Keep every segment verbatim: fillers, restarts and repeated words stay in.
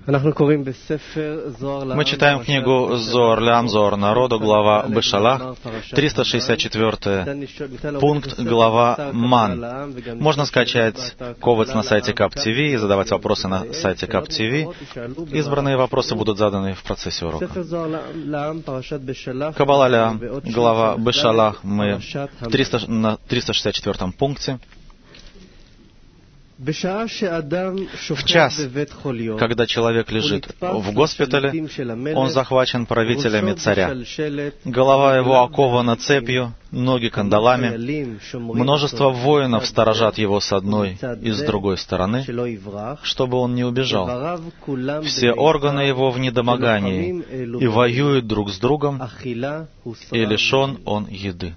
Мы читаем книгу Зоар Леам, Зоар народу, глава Бешалах, триста шестьдесят четвёртый пункт, глава Ман. Можно скачать ковец на сайте КапТВ и задавать вопросы на сайте КапТВ. Избранные вопросы будут заданы в процессе урока. Каббала Леам, глава Бешалах, мы в триста, на триста шестьдесят четвёртом пункте. В час, когда человек лежит в госпитале, он захвачен правителями царя. Голова его окована цепью, ноги кандалами. Множество воинов сторожат его с одной и с другой стороны, чтобы он не убежал. Все органы его в недомогании и воюют друг с другом, и лишен он еды.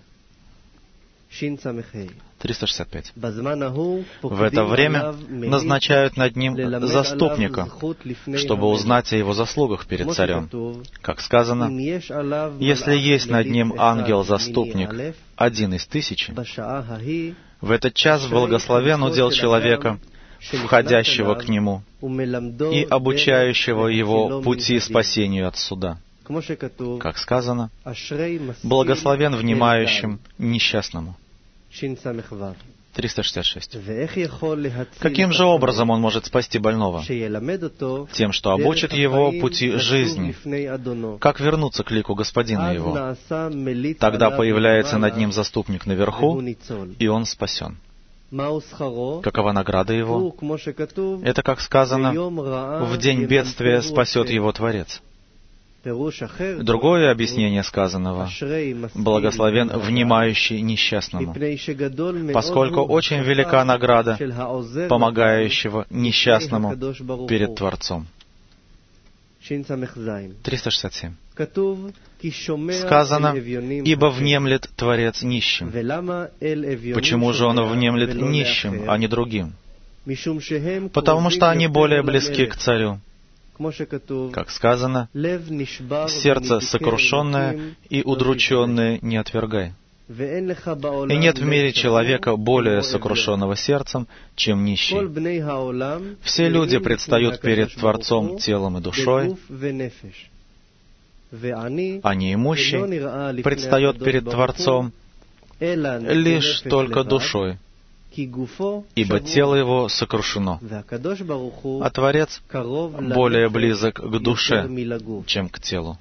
триста шестьдесят пять. В это время назначают над ним заступника, чтобы узнать о его заслугах перед царем. Как сказано, если есть над ним ангел-заступник, один из тысячи, в этот час благословен удел человека, входящего к нему, и обучающего его пути спасению от суда. Как сказано, благословен внимающим несчастному. триста шестьдесят шесть. Каким же образом он может спасти больного? Тем, что обучит его пути жизни, как вернуться к лику господина его. Тогда появляется над ним заступник наверху, и он спасен. Какова награда его? Это, как сказано, в день бедствия спасет его Творец. Другое объяснение сказанного: благословен внимающий несчастному, поскольку очень велика награда помогающего несчастному перед Творцом. триста шестьдесят семь. Сказано: ибо внемлет Творец нищим. Почему же он внемлет нищим, а не другим? Потому что они более близки к царю. Как сказано, сердце сокрушенное и удрученное не отвергай. И нет в мире человека более сокрушенного сердцем, чем нищий. Все люди предстают перед Творцом телом и душой, а неимущий предстает перед Творцом лишь только душой, ибо тело его сокрушено, а Творец более близок к душе, чем к телу.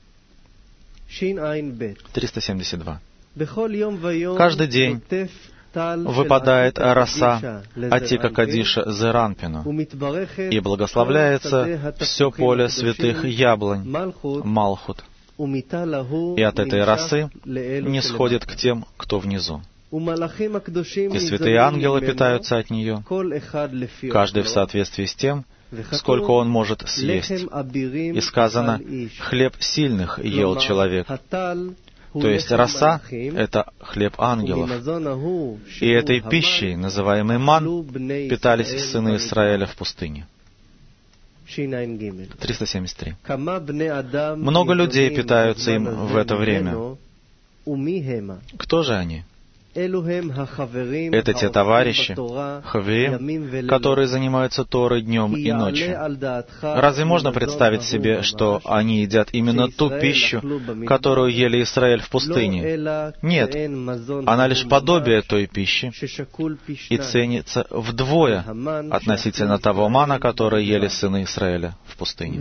триста семьдесят два. Каждый день выпадает роса Атика Кадиша Зеранпину, и благословляется все поле святых яблонь, Малхут, и от этой росы не сходит к тем, кто внизу. И святые ангелы питаются от нее, каждый в соответствии с тем, сколько он может съесть. И сказано: хлеб сильных ел человек. То есть роса — это хлеб ангелов. И этой пищей, называемой ман, питались сыны Израиля в пустыне. триста семьдесят три. Много людей питаются им в это время. Кто же они? Это те товарищи, хавиим, которые занимаются Торой днем и ночью. Разве можно представить себе, что они едят именно ту пищу, которую ели Израиль в пустыне? Нет, она лишь подобие той пищи и ценится вдвое относительно того мана, который ели сыны Израиля в пустыне.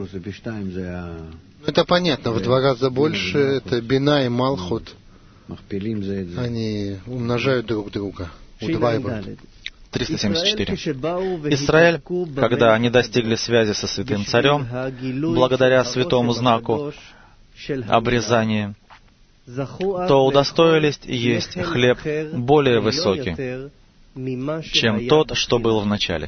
Это понятно, в два раза больше. Это бина и малхут. Они умножают друг друга, удваивают. триста семьдесят четыре. Израиль, когда они достигли связи со святым царем, благодаря святому знаку обрезания, то удостоились есть хлеб более высокий, чем тот, что был в начале.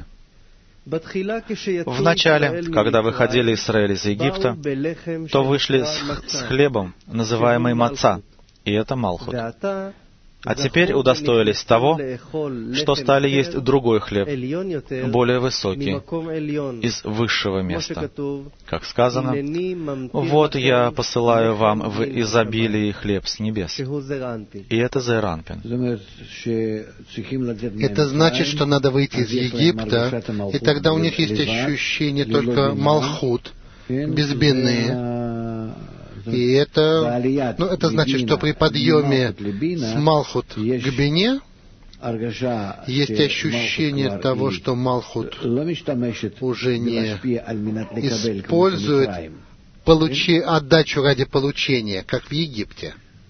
В начале, когда выходили Израиль из Египта, то вышли с, с хлебом, называемый маца, и это Малхут. а теперь удостоились того, что стали есть другой хлеб, более высокий, из высшего места. Как сказано, «Вот я посылаю вам в изобилии хлеб с небес». И это Зеэр Анпин. Это значит, что надо выйти из Египта, и тогда у них есть ощущение только Малхут, без бины. И это, ну, это значит, что при подъеме с Малхут к бине есть ощущение того, что Малхут уже не использует получи, отдачу ради получения, как в Египте.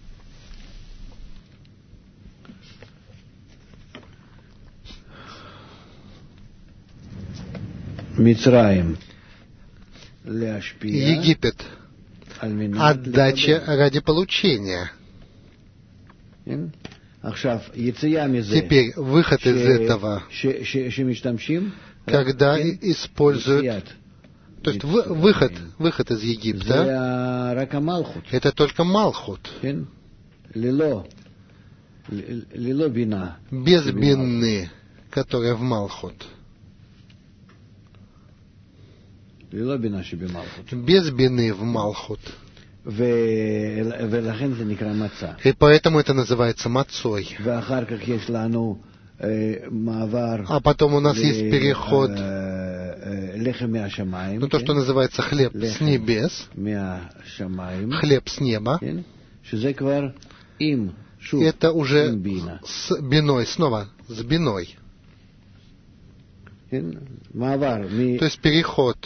Египет. Отдача ради получения. Теперь выход из этого, когда используют, то есть выход, выход из Египта, это только Малхут. Без бины, которая в Малхут. Без бины в Малхут. И поэтому это называется мацой. А потом у нас есть переход, ну, то, что называется хлеб с небес, хлеб с неба. Это уже с биной, снова с биной. То есть переход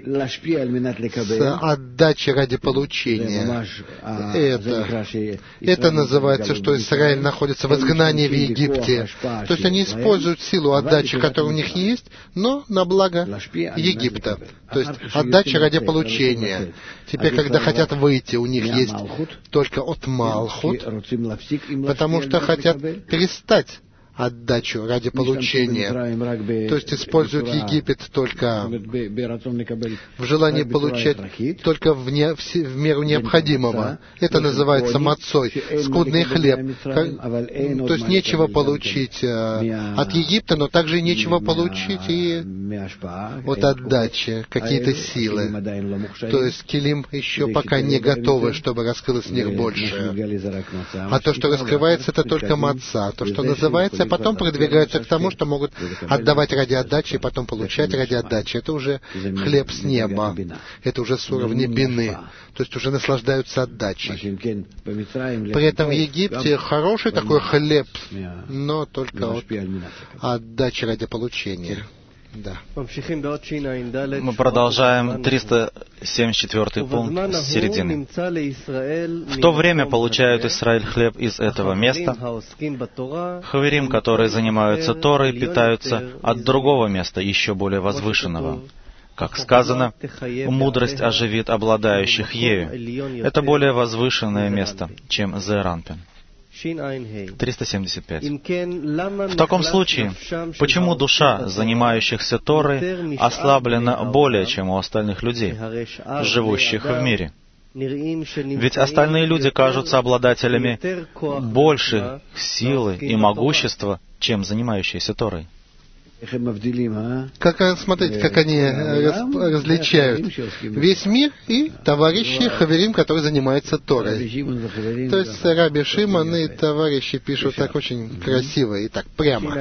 с отдачи ради получения. Это, это называется, что Израиль находится в изгнании в Египте. То есть они используют силу отдачи, которая у них есть, но на благо Египта. То есть отдача ради получения. Теперь, когда хотят выйти, у них есть только от Малхут, потому что хотят перестать отдачу ради получения. То есть используют Египет только в желании получать только в, не, в, в меру необходимого. Это называется мацой, скудный хлеб. То есть нечего получить э, от Египта, но также и нечего получить и от отдачи, какие-то силы. То есть килим еще пока не готовы, чтобы раскрылось в них больше. А то, что раскрывается, это только маца. То, что называется, а потом продвигаются к тому, что могут отдавать ради отдачи и потом получать ради отдачи. Это уже хлеб с неба. Это уже с уровня бины. То есть уже наслаждаются отдачей. При этом в Египте хороший такой хлеб, но только от отдачи ради получения. Да. Мы продолжаем триста семьдесят четвёртый пункт с середины. В то время получают Израиль хлеб из этого места. Хаверим, которые занимаются Торой, питаются от другого места, еще более возвышенного. Как сказано, мудрость оживит обладающих ею. Это более возвышенное место, чем Зеэр Анпин. триста семьдесят пять. В таком случае, почему душа занимающихся Торой ослаблена более, чем у остальных людей, живущих в мире? Ведь остальные люди кажутся обладателями большей силы и могущества, чем занимающиеся Торой. Как, смотрите, как они раз, различают весь мир и товарищи Хаверим, которые занимаются Торой. То есть Раби Шимон и товарищи пишут так очень красиво и так прямо.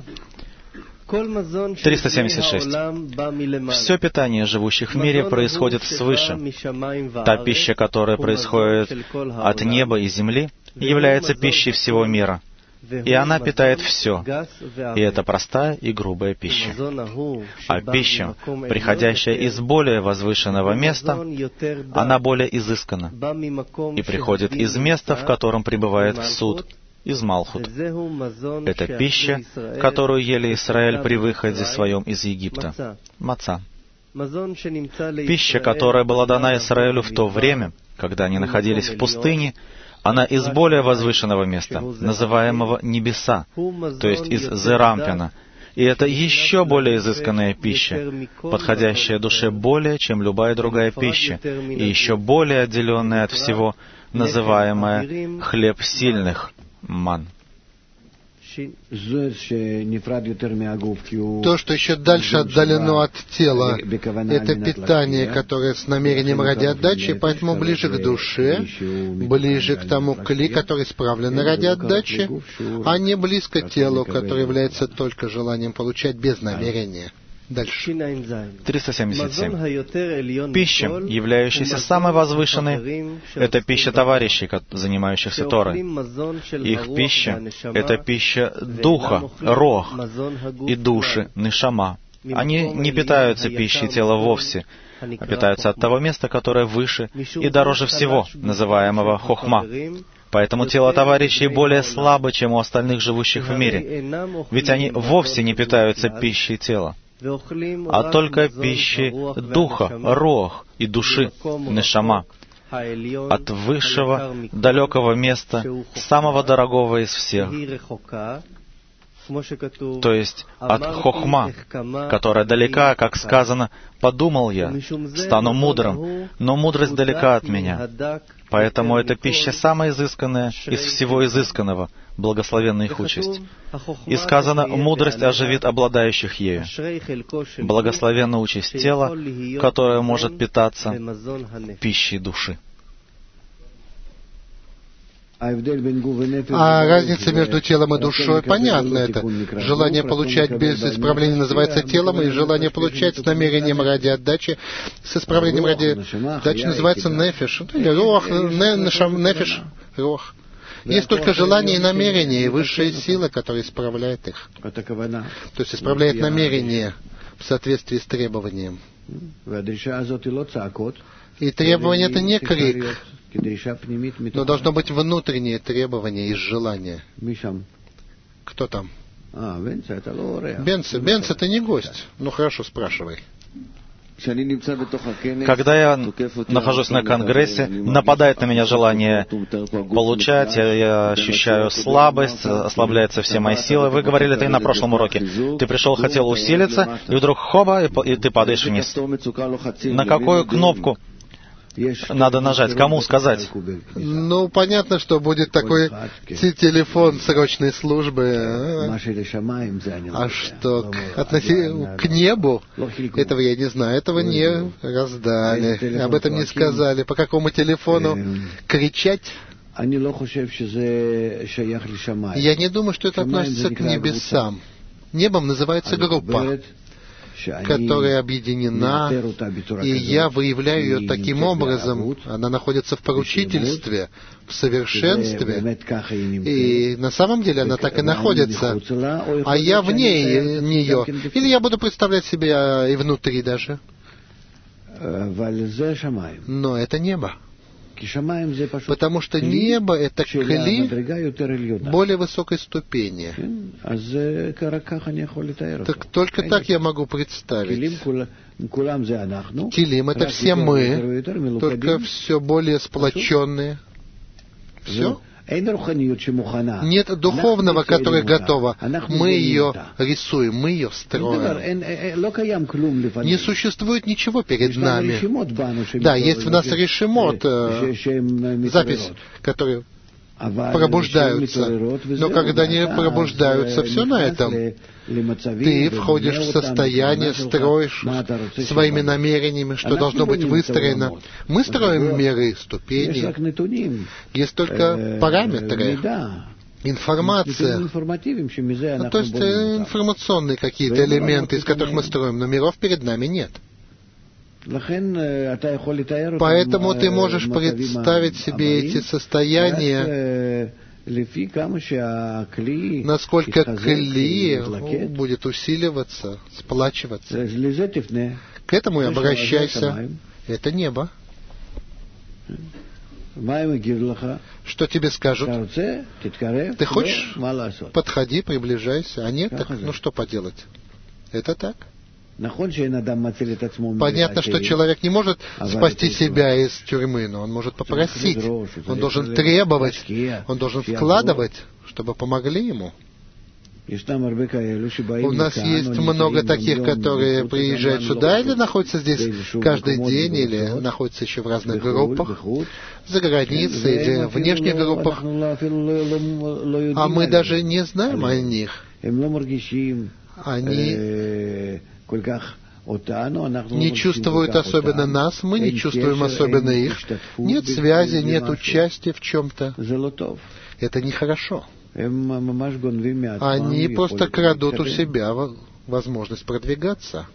триста семьдесят шесть. Все питание живущих в мире происходит свыше. Та пища, которая происходит от неба и земли, является пищей всего мира. И она питает все. И это простая и грубая пища. А пища, приходящая из более возвышенного места, она более изыскана и приходит из места, в котором пребывает суд, из Малхут. Это пища, которую ели Израиль при выходе своем из Египта. Маца. Пища, которая была дана Израилю в то время, когда они находились в пустыне, она из более возвышенного места, называемого небеса, то есть из Зеэр Анпина. И это еще более изысканная пища, подходящая душе более, чем любая другая пища, и еще более отделенная от всего, называемая хлеб сильных, ман. То, что еще дальше отдалено от тела, это питание, которое с намерением ради отдачи, поэтому ближе к душе, ближе к тому кли, который исправлен ради отдачи, а не близко к телу, которое является только желанием получать без намерения. Дальше. триста семьдесят семь. Пища, являющаяся самой возвышенной, это пища товарищей, занимающихся Торой. Их пища — это пища духа, рох, и души, нешама. Они не питаются пищей тела вовсе, а питаются от того места, которое выше и дороже всего, называемого хохма. Поэтому тело товарищей более слабо, чем у остальных живущих в мире, ведь они вовсе не питаются пищей тела, а только пищей духа, рох и души, нешама, от высшего, далекого места, самого дорогого из всех, то есть от хохма, которая далека, как сказано, «Подумал я, стану мудрым, но мудрость далека от меня». Поэтому эта пища самая изысканная из всего изысканного, благословенна их участь. И сказано, мудрость оживит обладающих ею. Благословенна участь тела, которое может питаться пищей души. А разница между телом и душой, понятно это. Желание получать без исправления называется телом, и желание получать с намерением ради отдачи, с исправлением ради отдачи называется нефиш. Или рох, нефиш, рох. Есть только желание и намерение, и высшая сила, которая исправляет их. То есть исправляет намерение в соответствии с требованием. И требование — это не крик, но должно быть внутреннее требование из желания. Кто там? Бенц. Бенц — это не гость. Ну хорошо, спрашивай. Когда я нахожусь на конгрессе, нападает на меня желание получать, я, я ощущаю слабость, ослабляются все мои силы. Вы говорили это и на прошлом уроке. Ты пришел, хотел усилиться, и вдруг хоба, и, и ты падаешь вниз. На какую кнопку надо нажать? Кому сказать? Ну, понятно, что будет такой телефон срочной службы. А что, относи... к небу? Этого я не знаю. Этого не раздали. Об этом не сказали. По какому телефону кричать? Я не думаю, что это относится к небесам. Небом называется группа, которая объединена, и я выявляю ее таким образом. Она находится в поручительстве, в совершенстве, и на самом деле она так и находится, а я вне нее. Или я буду представлять себя и внутри даже. Но это небо. Потому что небо — это кли более высокой ступени. Так только так я могу представить. Килим — это все мы, только все более сплоченные. Все. Нет духовного, которое готово. Мы ее рисуем, мы ее строим. Не существует ничего перед нами. Да, есть в нас решимот, запись, которые пробуждаются. Но когда они пробуждаются, все на этом. Ты входишь в состояние, строишь своими намерениями, что должно быть выстроено. Мы строим меры, ступени. Есть только параметры, информация. Ну, то есть информационные какие-то элементы, из которых мы строим, но миров перед нами нет. Поэтому ты можешь представить себе эти состояния, насколько кли будет усиливаться, сплачиваться. К этому и обращайся. Это небо. Что тебе скажут? Ты хочешь? Подходи, приближайся. А нет, так ну что поделать? Это так. Понятно, что человек не может спасти себя из тюрьмы, но он может попросить, он должен требовать, он должен вкладывать, чтобы помогли ему. У нас есть много таких, которые приезжают сюда или находятся здесь каждый день, или находятся еще в разных группах, за границей или в внешних группах, а мы даже не знаем о них. Они не чувствуют особенно нас, мы не чувствуем особенно их. Нет связи, нет участия в чем-то. Это нехорошо. Они просто крадут у себя возможность продвигаться.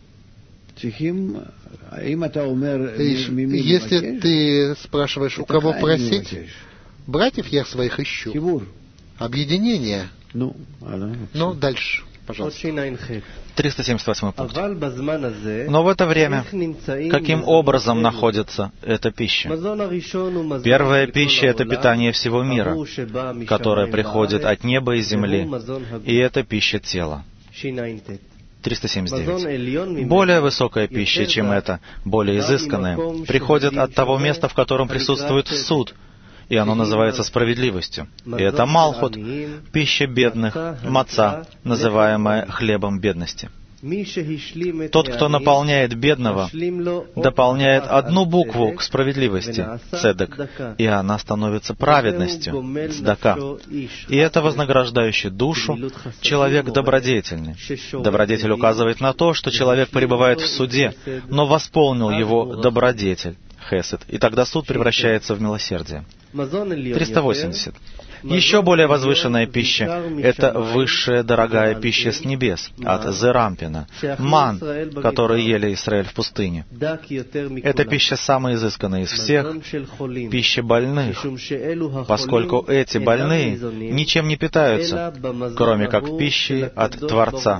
Если ты спрашиваешь, у кого просить, братьев я своих ищу. Объединение. Ну, дальше, пожалуйста. триста семьдесят восьмой пункт. Но в это время каким образом находится эта пища? Первая пища — это питание всего мира, которое приходит от неба и земли, и это пища тела. триста семьдесят девять. Более высокая пища, чем это, более изысканная, приходит от того места, в котором присутствует суд, и оно называется справедливостью. И это малхут, пища бедных, маца, называемая хлебом бедности. Тот, кто наполняет бедного, дополняет одну букву к справедливости, цедек, и она становится праведностью, цдака. И это вознаграждающий душу человек добродетельный. Добродетель указывает на то, что человек пребывает в суде, но восполнил его добродетель, хесед, и тогда суд превращается в милосердие. триста восемьдесят. Еще более возвышенная пища — это высшая дорогая пища с небес, от Зерампина, ман, который ели Израиль в пустыне. Эта пища самая изысканная из всех, пища больных, поскольку эти больные ничем не питаются, кроме как пищей от Творца,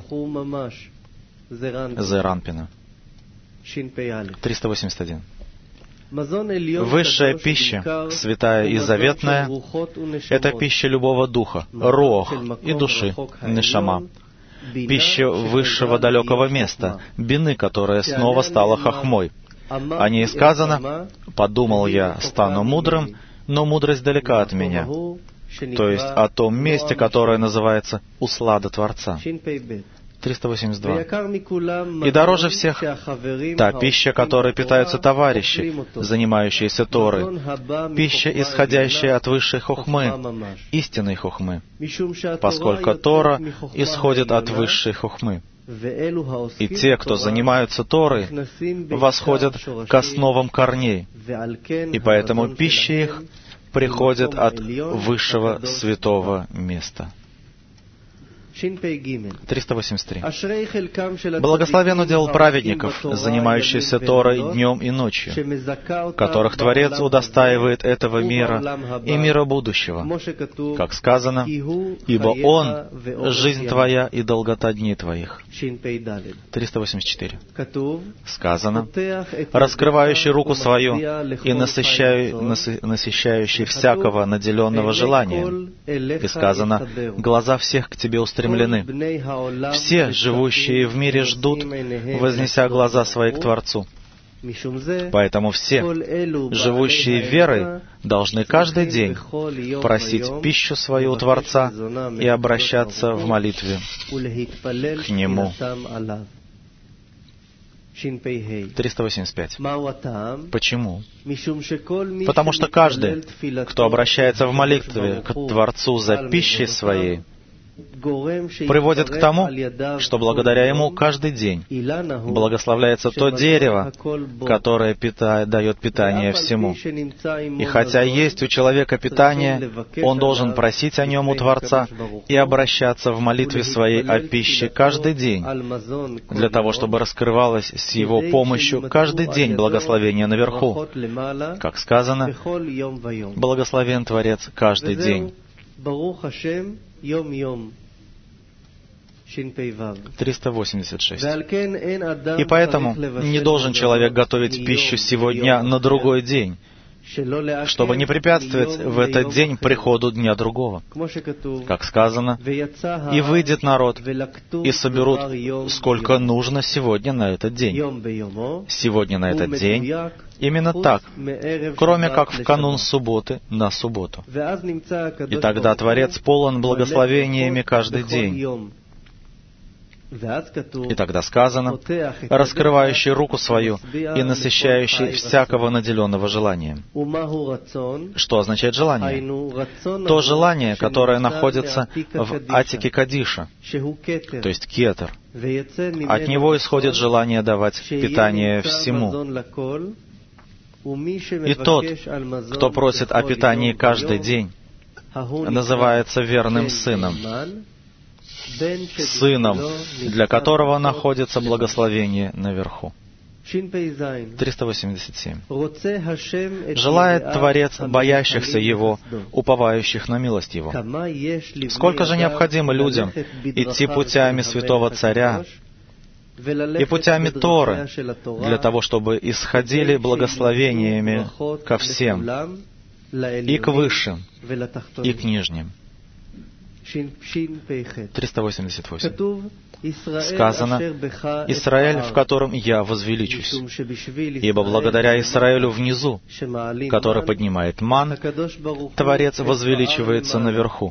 Зерампина. триста восемьдесят один. Высшая пища, святая и заветная, это пища любого духа, руах и души, нешама. Пища высшего далекого места, бины, которая снова стала хохмой. О ней сказано: «Подумал я, стану мудрым, но мудрость далека от меня». То есть о том месте, которое называется услада Творца. триста восемьдесят два. И дороже всех та пища, которой питаются товарищи, занимающиеся Торой, пища, исходящая от высшей хохмы, истинной хохмы, поскольку Тора исходит от высшей хохмы. И те, кто занимаются Торой, восходят к основам корней, и поэтому пища их приходит от высшего святого места. триста восемьдесят три. Благословен удел праведников, занимающихся Торой днем и ночью, которых Творец удостаивает этого мира и мира будущего, как сказано: «Ибо Он — жизнь твоя и долгота дней твоих». триста восемьдесят четыре. Сказано: «Раскрывающий руку свою и насыщающий, насыщающий всякого наделенного желанием». И сказано: «Глаза всех к тебе устремлены». Все, живущие в мире, ждут, вознеся глаза свои к Творцу. Поэтому все, живущие верой, должны каждый день просить пищу свою у Творца и обращаться в молитве к Нему. триста восемьдесят пять. Почему? Потому что каждый, кто обращается в молитве к Творцу за пищей своей, приводит к тому, что благодаря ему каждый день благословляется то дерево, которое питает, дает питание всему. И хотя есть у человека питание, он должен просить о нем у Творца и обращаться в молитве своей о пище каждый день, для того, чтобы раскрывалось с его помощью каждый день благословение наверху. Как сказано: «Благословен Творец каждый день». триста восемьдесят шесть. И поэтому не должен человек готовить пищу сего дня на другой день, чтобы не препятствовать в этот день приходу дня другого. Как сказано, «И выйдет народ, и соберут, сколько нужно сегодня на этот день». Сегодня на этот день именно так, кроме как в канун субботы на субботу. И тогда Творец полон благословениями каждый день. И тогда сказано, раскрывающий руку свою и насыщающий всякого наделенного желанием. Что означает желание? То желание, которое находится в атике Кадиша, то есть кетер. От него исходит желание давать питание всему. И тот, кто просит о питании каждый день, называется верным сыном, сыном, для которого находится благословение наверху. триста восемьдесят семь. Желает Творец боящихся Его, уповающих на милость Его. Сколько же необходимо людям идти путями Святого Царя и путями Торы для того, чтобы исходили благословениями ко всем, и к высшим, и к нижним. триста восемьдесят восемь. Сказано, «Израиль, в котором я возвеличусь». Ибо благодаря Израилю внизу, который поднимает ман, Творец возвеличивается наверху.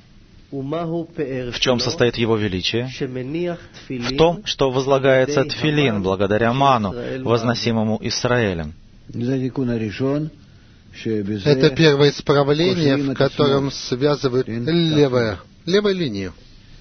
В чем состоит его величие? В том, что возлагается тфилин благодаря ману, возносимому Израилем. Это первое исправление, в котором связывают левое, левую линию.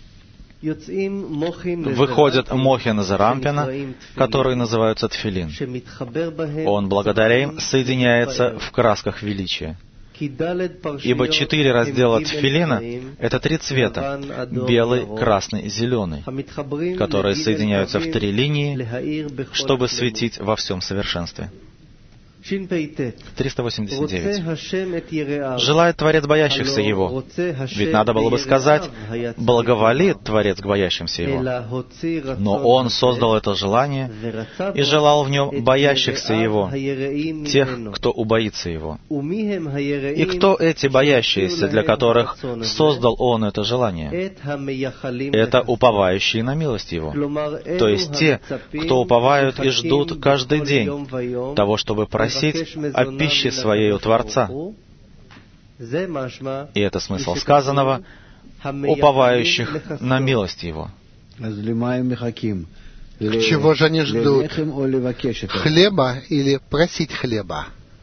Выходят мохин из рампина, которые называются тфилин. Он благодаря им соединяется в красках величия. Ибо четыре раздела тфилина — это три цвета — белый, красный, зеленый, которые соединяются в три линии, чтобы светить во всем совершенстве. триста восемьдесят девять. Желает Творец боящихся Его. Ведь надо было бы сказать, благоволит Творец к боящимся Его. Но Он создал это желание и желал в нем боящихся Его, тех, кто убоится Его. И кто эти боящиеся, для которых создал Он это желание? Это уповающие на милость Его. То есть те, кто уповают и ждут каждый день того, чтобы просить о пище своей у Творца. И это смысл сказанного, уповающих на милость Его. К чего же они ждут? Хлеба или просить хлеба?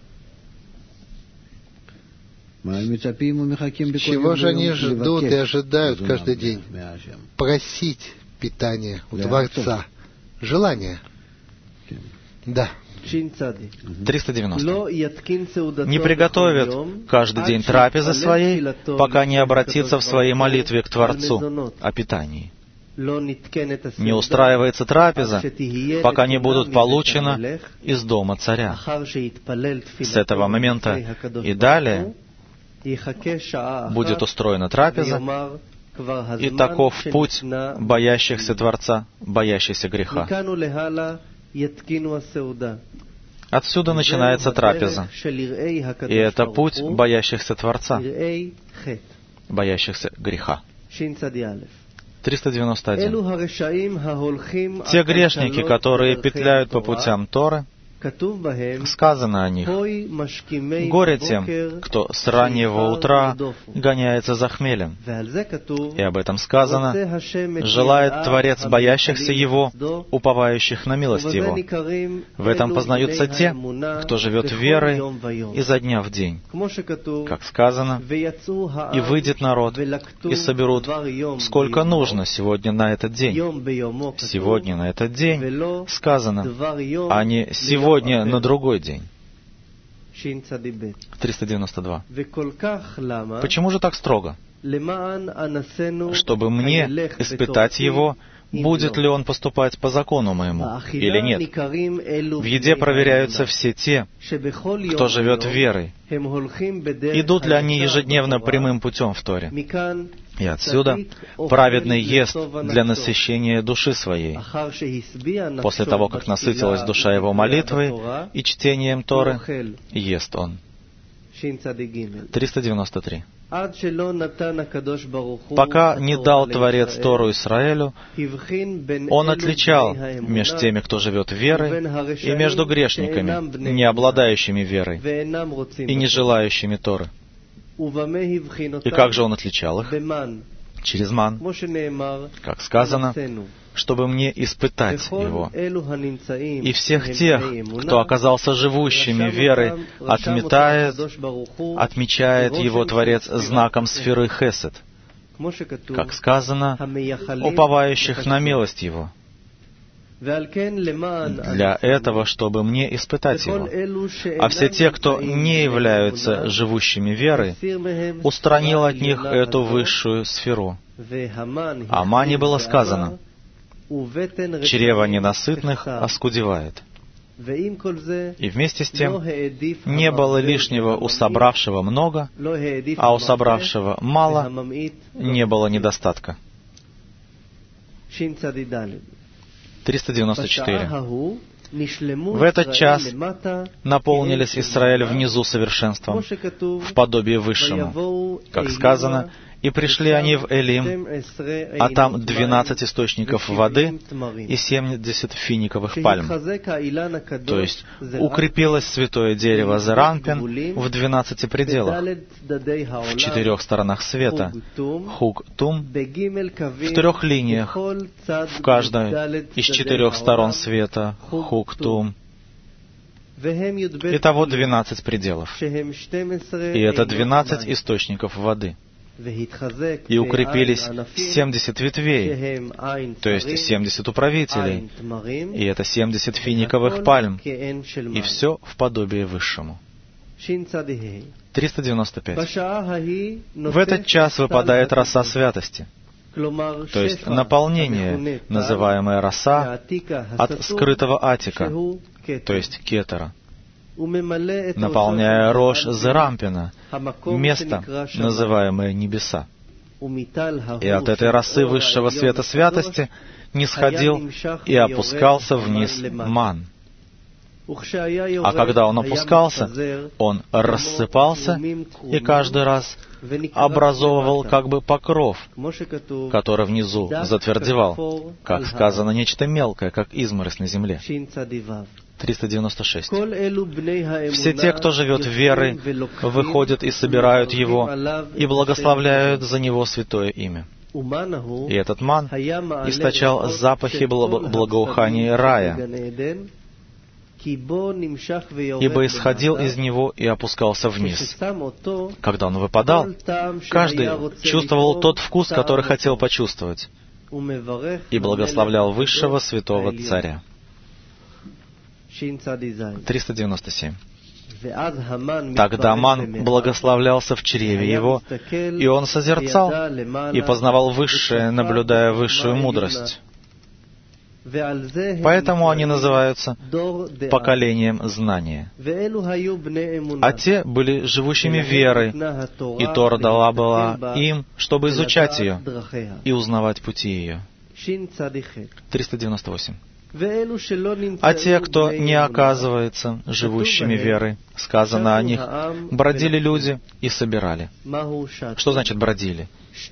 Чего же они ждут и ожидают каждый день? Просить питание у Творца. Желание. Да. триста девяносто. Не приготовит каждый день трапезы своей, пока не обратится в своей молитве к Творцу о питании. Не устраивается трапеза, пока не будут получены из дома царя. С этого момента и далее будет устроена трапеза, и таков путь боящихся Творца, боящихся греха. Отсюда начинается трапеза. И это путь боящихся Творца, боящихся греха. триста девяносто один. Те грешники, которые петляют по путям Торы, сказано о них: «Горе тем, кто с раннего утра гоняется за хмелем». И об этом сказано: «Желает Творец боящихся Его, уповающих на милость Его». В этом познаются те, кто живет верой изо дня в день. Как сказано: «И выйдет народ, и соберут, сколько нужно сегодня на этот день». Сегодня на этот день сказано, а не сегодня на другой день. триста девяносто два. Почему же так строго? Чтобы мне испытать его, будет ли он поступать по закону моему или нет. В еде проверяются все те, кто живет верой. Идут ли они ежедневно прямым путем в Торе? И отсюда праведный ест для насыщения души своей. После того, как насытилась душа его молитвой и чтением Торы, ест он. триста девяносто три. Пока не дал Творец Тору Исраэлю, Он отличал между теми, кто живет верой, и между грешниками, не обладающими верой и не желающими Торы. И как же Он отличал их? Через ман, как сказано, чтобы мне испытать его. И всех тех, кто оказался живущими верой, отметает, отмечает его Творец знаком сферы Хесед, как сказано, уповающих на милость его. Для этого, чтобы мне испытать его. А все те, кто не являются живущими верой, устранил от них эту высшую сферу. О Мане было сказано: чрево ненасытных оскудевает. И вместе с тем не было лишнего у собравшего много, а у собравшего мало не было недостатка. триста девяносто четыре. В этот час наполнились Израиль внизу совершенством, в подобии высшему. Как сказано, и пришли они в Элим, а там двенадцать источников воды и семьдесят финиковых пальм. То есть укрепилось святое дерево Зеранпин в двенадцати пределах, в четырех сторонах света, Хук-Тум, в трех линиях, в каждой из четырех сторон света, Хук-Тум. Итого двенадцать пределов. И это двенадцать источников воды. И укрепились семьдесят ветвей, то есть семьдесят управителей, и это семьдесят финиковых пальм, и все в подобии высшему. триста девяносто пять. В этот час выпадает роса святости, то есть наполнение, называемое роса, от скрытого атика, то есть кетера, наполняя рожь Зерампина, место, называемое небеса. И от этой росы высшего света святости нисходил и опускался вниз ман. А когда он опускался, он рассыпался и каждый раз образовывал как бы покров, который внизу затвердевал, как сказано, нечто мелкое, как изморозь на земле. триста девяносто шесть. Все те, кто живет верой, выходят и собирают его, и благословляют за него святое имя. И этот ман источал запахи благоухания рая, ибо исходил из него и опускался вниз. Когда он выпадал, каждый чувствовал тот вкус, который хотел почувствовать, и благословлял высшего святого царя. триста девяносто семь. Тогда Аман благословлялся в чреве его, и он созерцал и познавал высшее, наблюдая высшую мудрость. Поэтому они называются поколением знания. А те были живущими верой, и Тора дала была им, чтобы изучать ее и узнавать пути ее. триста девяносто восемь. А те, кто не оказывается живущими верой, сказано о них, бродили люди и собирали. Что значит бродили?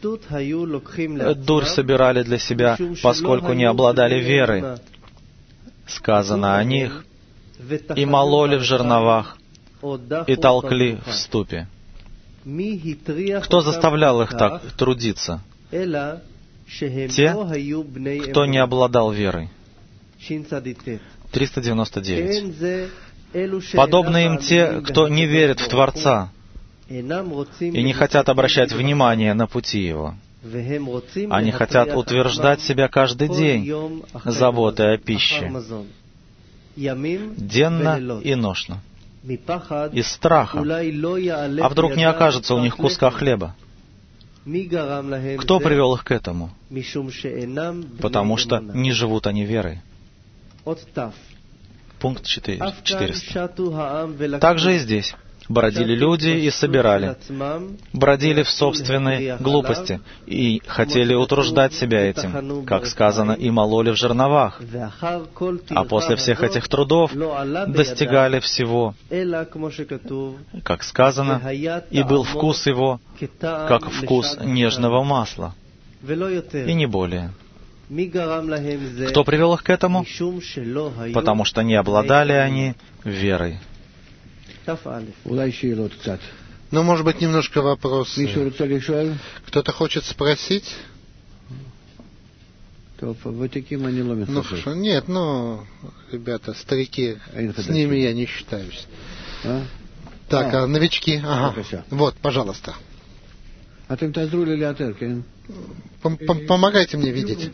Дурь собирали для себя, поскольку не обладали верой. Сказано о них, и мололи в жерновах, и толкли в ступе. Кто заставлял их так трудиться? Те, кто не обладал верой. триста девяносто девять. Подобны им те, кто не верит в Творца и не хотят обращать внимание на пути Его. Они хотят утверждать себя каждый день заботой о пище, денно и ношно, из страха, а вдруг не окажется у них куска хлеба. Кто привел их к этому? Потому что не живут они верой. Пункт четыреста. Также и здесь. Бродили люди и собирали, бродили в собственной глупости и хотели утруждать себя этим, как сказано, и мололи в жерновах. А после всех этих трудов достигали всего, как сказано, и был вкус его, как вкус нежного масла, и не более. Кто привел их к этому? Потому что не обладали они верой. Ну, может быть, немножко вопросы. Кто-то хочет спросить? Ну, хорошо. Нет, ну, ребята, старики, с ними я не считаюсь. Так, а новички? Ага. Вот, пожалуйста. Помогайте мне видеть.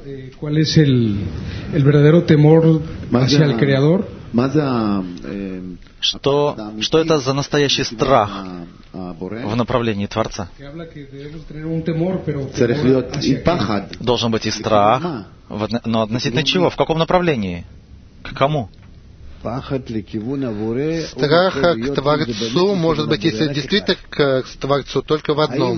Что, что это за настоящий страх в направлении Творца? Должен быть и страх, но относительно чего? В каком направлении? К кому? Страха к Творцу, может быть, если действительно к Творцу, только в одном.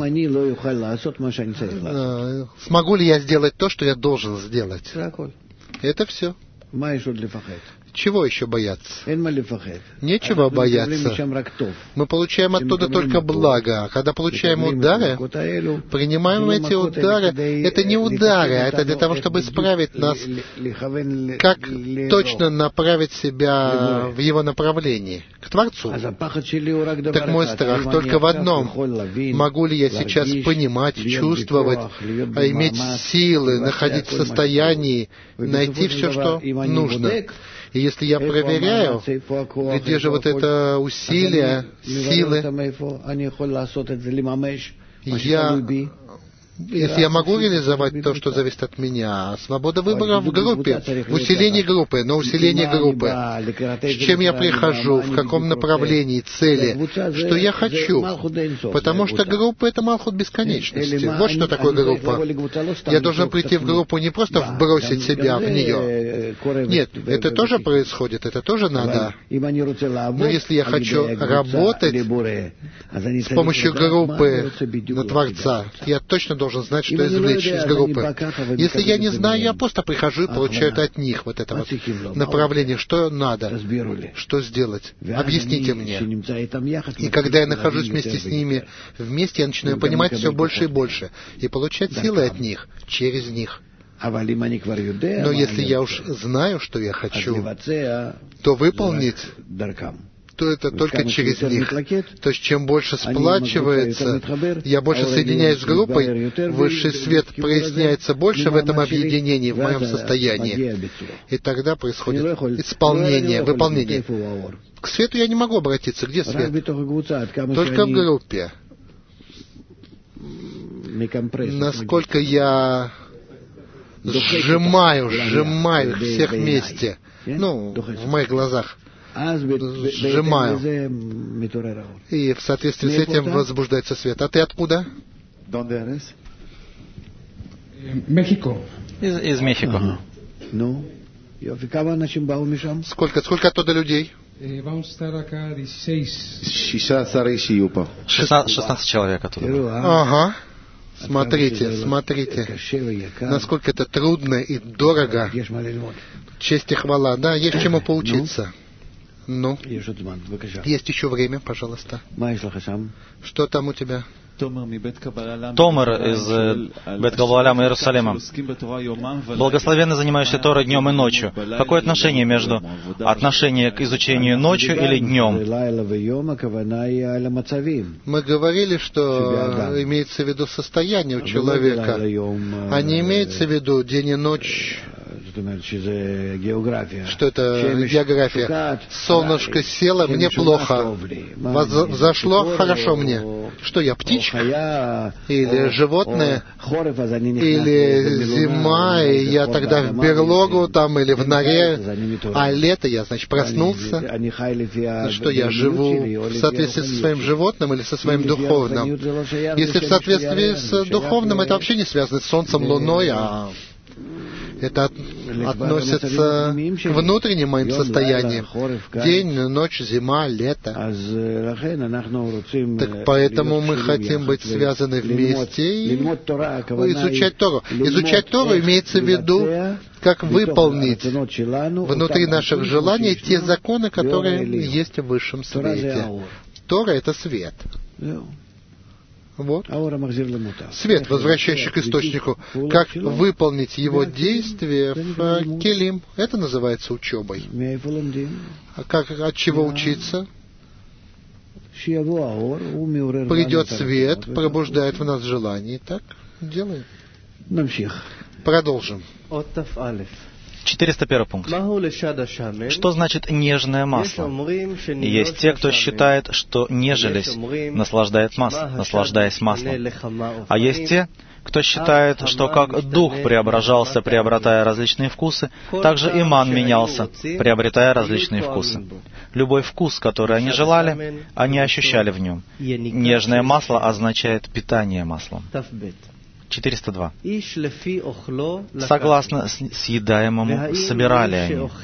Смогу ли я сделать то, что я должен сделать? Это все. Чего еще бояться? Нечего бояться. Мы получаем оттуда только благо. А когда получаем удары, принимаем эти удары. Это не удары, а это для того, чтобы исправить нас. Как точно направить себя в его направлении? К Творцу. Так мой страх только в одном. Могу ли я сейчас понимать, чувствовать, а иметь силы, находить в состоянии, найти все, что нужно? И если я проверяю, где же вот это усилие, силы, я, если я могу реализовать то, что зависит от меня, свобода выбора в группе, в усилении группы, но усиление группы, с чем я прихожу, в каком направлении, цели, что я хочу, потому что группа — это Малхут бесконечности. Вот что такое группа. Я должен прийти в группу не просто вбросить себя в нее. Нет, это тоже происходит, это тоже надо. Но если я хочу работать с помощью группы на Творца, я точно должен должен знать, что извлечь из группы. Если я не знаю, я просто прихожу и получаю это от них, вот это вот направление, что надо, что сделать. Объясните мне. И когда я нахожусь вместе с ними, вместе я начинаю понимать все больше и больше, и получать силы от них, через них. Но если я уж знаю, что я хочу, то выполнить, то это только через них. То есть, чем больше сплачивается, я больше соединяюсь с группой, высший свет проясняется больше в этом объединении, в моем состоянии. И тогда происходит исполнение, выполнение. К свету я не могу обратиться. Где свет? Только в группе. Насколько я сжимаю, сжимаю их всех вместе, ну, в моих глазах, сжимаю. И в соответствии с этим возбуждается свет. А ты откуда? Мехико. Из, из Мехико. Ну, сколько, сколько оттуда людей? шестнадцать человек оттуда. Ага. Смотрите, смотрите, насколько это трудно и дорого. Честь и хвала. Да, есть чему поучиться. Ну, есть еще время, пожалуйста. Что там у тебя? Томер из Бет Каббала Иерусалима. Благословенно занимаешься Торой днем и ночью. Какое отношение между отношение к изучению ночью или днем? Мы говорили, что имеется в виду состояние у человека, а не имеется в виду день и ночь. Что это география? Солнышко село, мне плохо. Взошло, хорошо мне. Что я, птичка? Или животное? Или зима, и я тогда в берлогу там, или в норе? А лето я, значит, проснулся? Что я живу в соответствии со своим животным или со своим духовным? Если в соответствии с духовным, это вообще не связано с солнцем, луной, а... Это относится к внутренним моим состояниям. День, ночь, зима, лето. Так поэтому мы хотим быть связаны вместе и изучать Тору. Изучать Тору имеется в виду, как выполнить внутри наших желаний те законы, которые есть в высшем свете. Тора — это свет. Вот. Свет, возвращающий к источнику. Как выполнить его действие в келим. Это называется учебой. А как, от чего учиться? Придет свет, пробуждает в нас желание. Так делаем. Продолжим. четыреста первый пункт. Что значит нежное масло? Есть те, кто считает, что нежились, наслаждает масло, наслаждаясь маслом. А есть те, кто считает, что как дух преображался, приобретая различные вкусы, так же и ман менялся, приобретая различные вкусы. Любой вкус, который они желали, они ощущали в нем. Нежное масло означает питание маслом. четыреста два. Согласно съедаемому, собирали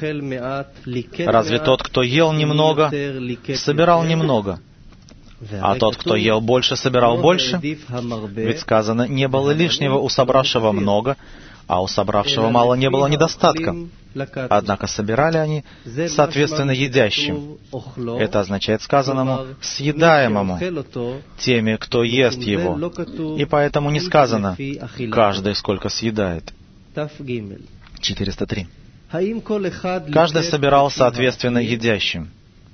они. Разве тот, кто ел немного, собирал немного? А тот, кто ел больше, собирал больше? Ведь сказано, не было лишнего у собравшего много, а у собравшего мало не было недостатка. Однако собирали они, соответственно, едящим. Это означает сказанному съедаемому, теми, кто ест его. И поэтому не сказано «каждый сколько съедает». четыреста три. Каждый собирал, соответственно, едящим.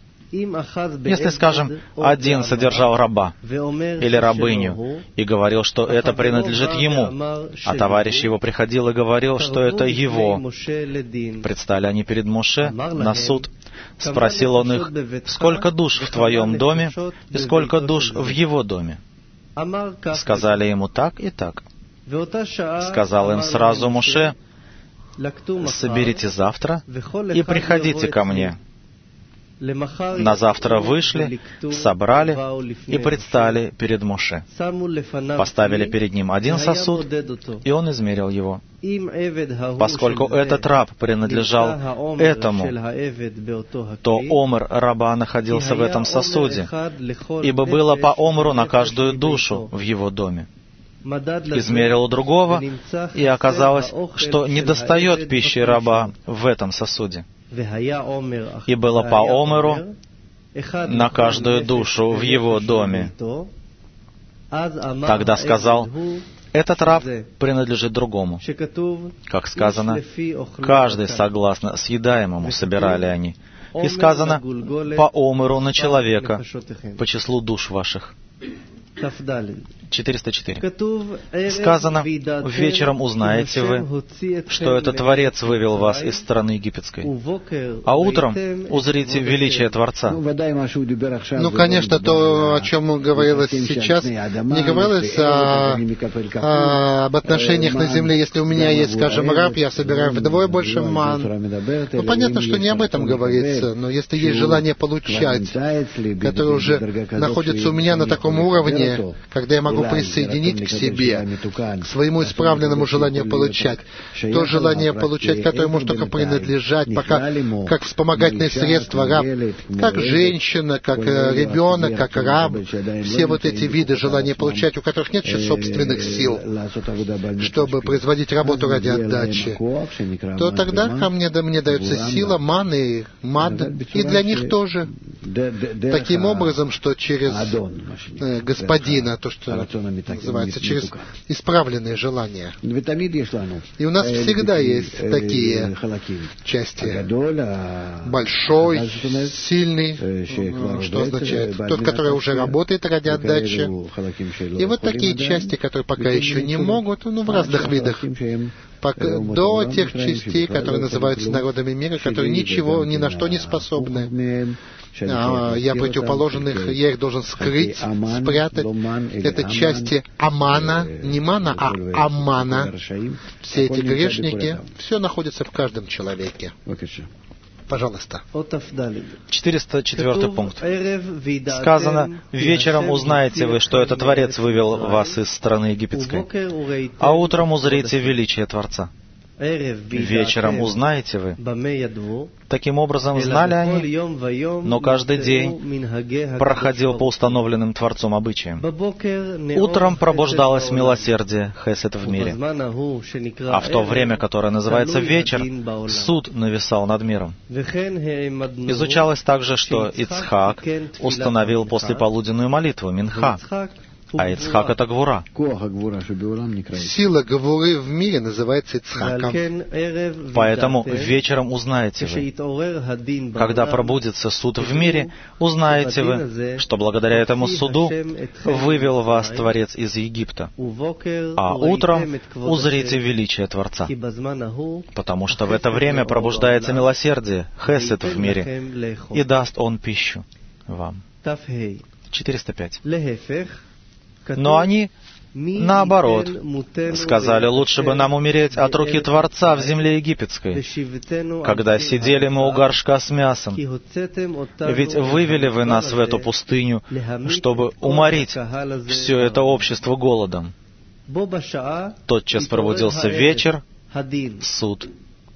Если, скажем, один содержал раба или рабыню и говорил, что это принадлежит ему, а товарищ его приходил и говорил, что это его, предстали они перед Моше на суд. Спросил он их, сколько душ в твоем доме и сколько душ в его доме? Сказали ему так и так. Сказал им сразу Моше, соберите завтра и приходите ко мне. На завтра вышли, собрали и предстали перед Моше. Поставили перед ним один сосуд, и он измерил его. Поскольку этот раб принадлежал этому, то омер раба находился в этом сосуде, ибо было по омеру на каждую душу в его доме. Измерил у другого, и оказалось, что недостает пищи раба в этом сосуде. И было по омеру на каждую душу в его доме. Тогда сказал, этот раб принадлежит другому. Как сказано, каждый согласно съедаемому собирали они. И сказано, по омеру на человека, по числу душ ваших. четыреста четыре. Сказано, вечером узнаете вы, что это Творец вывел вас из страны египетской, а утром узрите величие Творца. Ну, конечно, то, о чем говорилось сейчас, не говорилось о, о, об отношениях на земле. Если у меня есть, скажем, раб, я собираю вдвое больше ман. Ну, понятно, что не об этом говорится, но если есть желание получать, которое уже находится у меня на таком уровне, когда я могу присоединить к себе, к своему исправленному желанию получать, то желание получать, которое может только принадлежать, пока, как вспомогательное средство, раб, как женщина, как ребенок, как раб, все вот эти виды желания получать, у которых нет еще собственных сил, чтобы производить работу ради отдачи, то тогда ко мне, да, мне дается сила, ман и мад, и для них тоже. Таким образом, что через э, господина, то, что называется, через исправленные желания. И у нас всегда есть такие части. Большой, сильный, что означает, тот, который уже работает ради отдачи. И вот такие части, которые пока еще не могут, ну, в разных видах, пока, до тех частей, которые называются народами мира, которые ничего, ни на что не способны. А, я противоположен их, я их должен скрыть, спрятать. Это части Амана, не Мана, а Амана. Все эти грешники, все находится в каждом человеке. Пожалуйста. четыреста четвёртый пункт. Сказано, вечером узнаете вы, что это Творец вывел вас из страны египетской, а утром узрите величие Творца. Вечером узнаете вы. Таким образом, знали они, но каждый день проходил по установленным Творцом обычаям. Утром пробуждалось милосердие, хесед в мире. А в то время, которое называется вечер, суд нависал над миром. Изучалось также, что Ицхак установил послеполуденную молитву, Минха. А Ицхак — это Гвура. Сила Гвуры в мире называется Ицхаком. Поэтому вечером узнаете вы, когда пробудится суд в мире, узнаете вы, что благодаря этому суду вывел вас Творец из Египта. А утром узрите величие Творца, потому что в это время пробуждается милосердие, хесед в мире, и даст Он пищу вам. четыреста пять. Но они, наоборот, сказали, лучше бы нам умереть от руки Творца в земле египетской, когда сидели мы у горшка с мясом. Ведь вывели вы нас в эту пустыню, чтобы уморить все это общество голодом. Тотчас пробудился вечер, суд.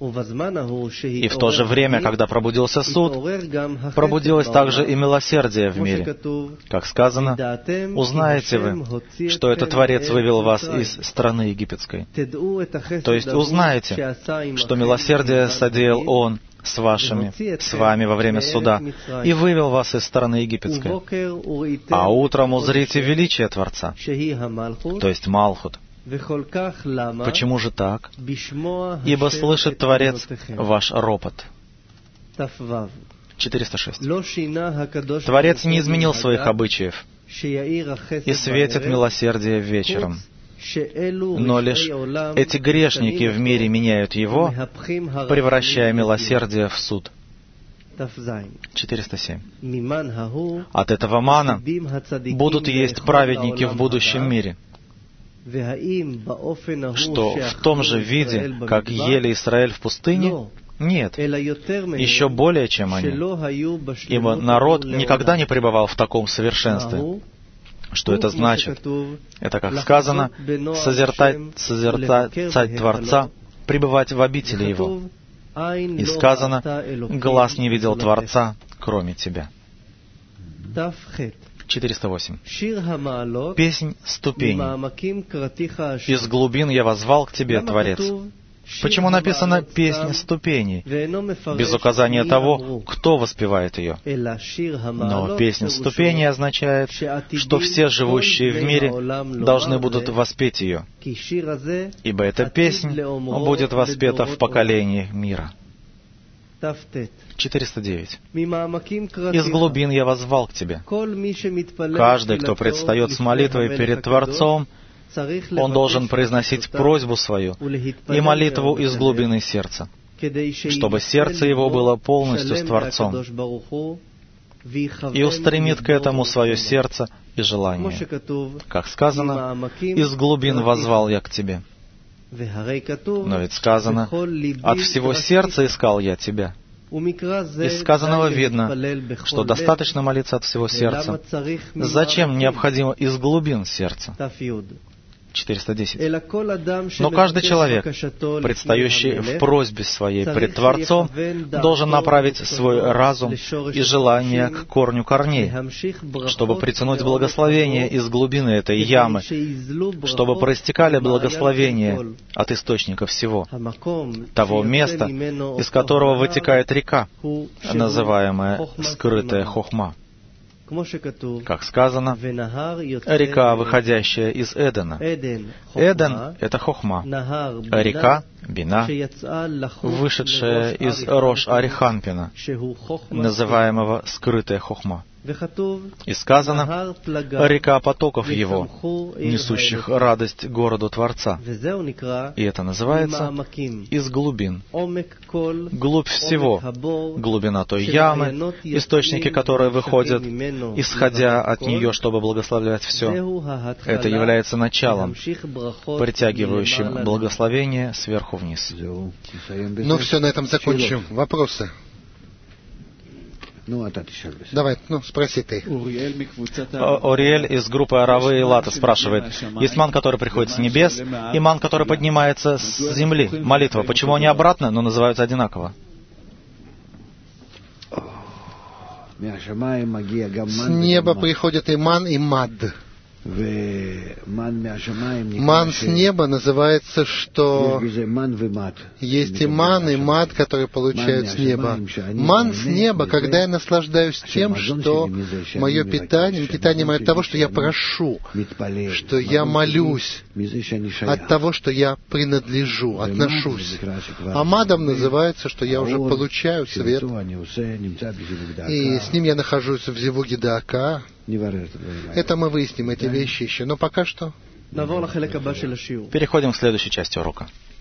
И в то же время, когда пробудился суд, пробудилось также и милосердие в мире. Как сказано, узнаете вы, что этот Творец вывел вас из страны египетской. То есть узнаете, что милосердие содеял Он с вашими, с вами во время суда, и вывел вас из страны египетской. А утром узрите величие Творца, то есть Малхут. Почему же так? Ибо слышит Творец ваш ропот. четыреста шесть. Творец не изменил своих обычаев и светит милосердие вечером. Но лишь эти грешники в мире меняют его, превращая милосердие в суд. четыреста семь. От этого мана будут есть праведники в будущем мире. Что в том же виде, как ели Израиль в пустыне? Нет, еще более, чем они. Ибо народ никогда не пребывал в таком совершенстве. Что это значит? Это, как сказано, созерцать, созерцать Творца, пребывать в обители Его. И сказано, глаз не видел Творца, кроме тебя. четыреста восемь. Песнь ступеней. Из глубин я воззвал к тебе, Творец. Почему написано «песнь ступеней», без указания того, кто воспевает ее? Но песнь ступеней означает, что все живущие в мире должны будут воспеть ее, ибо эта песнь будет воспета в поколении мира. четыреста девять. Из глубин я воззвал к тебе. Каждый, кто предстает с молитвой перед Творцом, он должен произносить просьбу свою и молитву из глубины сердца, чтобы сердце его было полностью с Творцом, и устремит к этому свое сердце и желание. Как сказано, из глубин воззвал я к тебе. Но ведь сказано, от всего сердца искал я тебя. Из сказанного видно, что достаточно молиться от всего сердца. Зачем необходимо из глубин сердца? четыреста десять. Но каждый человек, предстающий в просьбе своей пред Творцом, должен направить свой разум и желание к корню корней, чтобы притянуть благословение из глубины этой ямы, чтобы проистекали благословения от источника всего, того места, из которого вытекает река, называемая скрытая хохма. Как сказано, река, выходящая из Эдена. Эден — это хохма, а река — бина, вышедшая из Рош-Ариханпина, называемого скрытая хохма. И сказано, река потоков его, несущих радость городу Творца. И это называется из глубин. Глубь всего, глубина той ямы, источники которой выходят, исходя от нее, чтобы благословлять все. Это является началом, притягивающим благословение сверху вниз. Ну все, на этом закончим. Вопросы? Давай, ну, спроси ты. Ориэль из группы Аравы и Лата спрашивает, есть ман, который приходит с небес, и ман, который поднимается с земли. Молитва, почему они обратно, но называются одинаково? С неба приходит и ман, и мад. Ман с неба называется, что есть и ман, и мад, который получают с неба. Ман с неба, когда я наслаждаюсь тем, что мое питание, питание мое от того, что я прошу, что я молюсь, от того, что я принадлежу, отношусь. А мадом называется, что я уже получаю свет, и с ним я нахожусь в зивуге Даака. Это мы выясним, эти вещи еще. Но пока что... Переходим к следующей части урока.